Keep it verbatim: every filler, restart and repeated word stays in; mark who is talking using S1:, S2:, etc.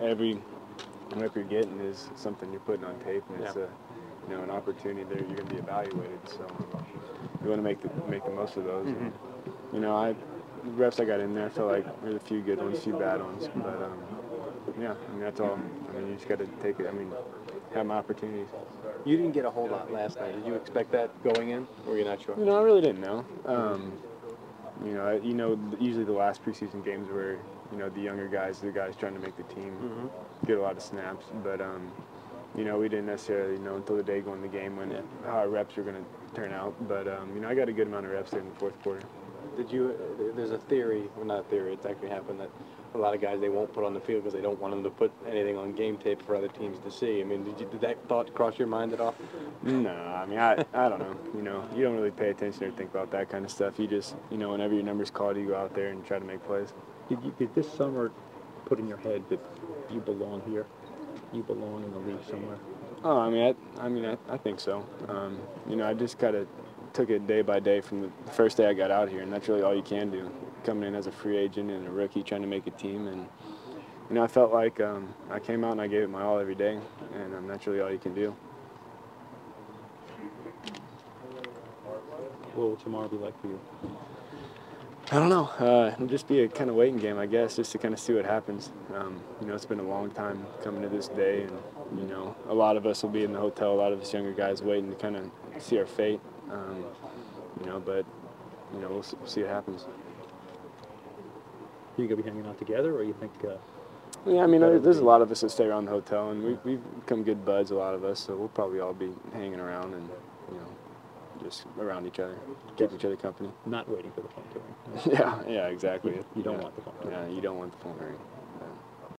S1: every rep you're getting is something you're putting on tape, and it's
S2: yeah.
S1: a, you know, an opportunity that you're going to be evaluated. So you want to make the make the most of those.
S2: Mm-hmm.
S1: And, you know, I the reps I got in there, I felt like there was a few good ones, a few bad ones, but um, yeah, I mean that's all. I mean you just got to take it. I mean, have my opportunities.
S2: You didn't get a whole lot last night. Did you expect that going in, or you're not sure?
S1: You know, I really didn't know. Um, you know, you know, usually the last preseason games where you know the younger guys, the guys trying to make the team,
S2: mm-hmm.
S1: get a lot of snaps, but um, you know, we didn't necessarily know until the day going the game when
S2: yeah.
S1: how our reps were going to turn out. But um, you know, I got a good amount of reps there in the fourth quarter.
S2: Did you? There's a theory, well, not a theory. It's actually happened that a lot of guys they won't put on the field because they don't want them to put anything on game tape for other teams to see. I mean, did, you, did that thought cross your mind at all?
S1: No, I mean, I I don't know. You know, you don't really pay attention or think about that kind of stuff. You just, you know, whenever your number's called, you go out there and try to make plays.
S3: Did you did this summer put in your head that you belong here? You belong in the league somewhere?
S1: Oh, I mean, I, I mean, I, I think so. Um, you know, I just kind of took it day by day from the first day I got out here, and that's really all you can do. Coming in as a free agent and a rookie, trying to make a team, and you know, I felt like um, I came out and I gave it my all every day, and um, that's really all you can do.
S3: What will tomorrow be like for you?
S1: I don't know. Uh, it'll just be a kind of waiting game, I guess, just to kind of see what happens. Um, you know, it's been a long time coming to this day, and you know, a lot of us will be in the hotel. A lot of us younger guys waiting to kind of see our fate. Um, you know, but you know, we'll see, we'll see what happens.
S3: Are you gonna be hanging out together, or you think? Uh,
S1: yeah, I mean, there's a lot of us that stay around the hotel, and we, we've become good buds, a lot of us. So we'll probably all be hanging around and you know, just around each other, keep each other company.
S3: Not waiting for the phone to ring.
S1: yeah, yeah, exactly.
S3: You, you don't
S1: yeah.
S3: want the phone to ring.
S1: Yeah, you don't want the phone to ring.